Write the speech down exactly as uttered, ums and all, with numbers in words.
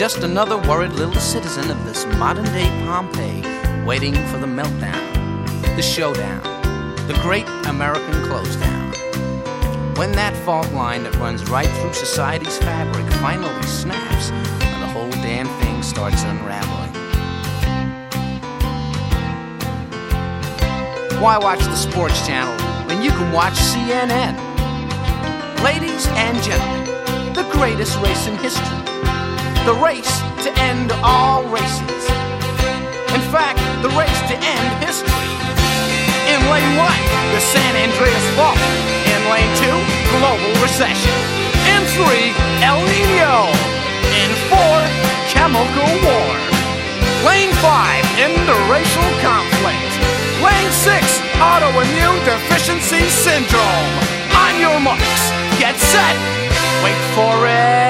just another worried little citizen of this modern-day Pompeii, waiting for the meltdown, the showdown, the great American closedown. When that fault line that runs right through society's fabric finally snaps, and the whole damn thing starts unraveling. Why watch the sports channel when you can watch C N N? Ladies and gentlemen, the greatest race in history. The race to end all races. In fact, the race to end history. In lane one, the San Andreas Fault. In lane two, global recession. In three, El Nino. In four, chemical war. Lane five, interracial conflict. Lane six, autoimmune deficiency syndrome. On your marks, get set, wait for it.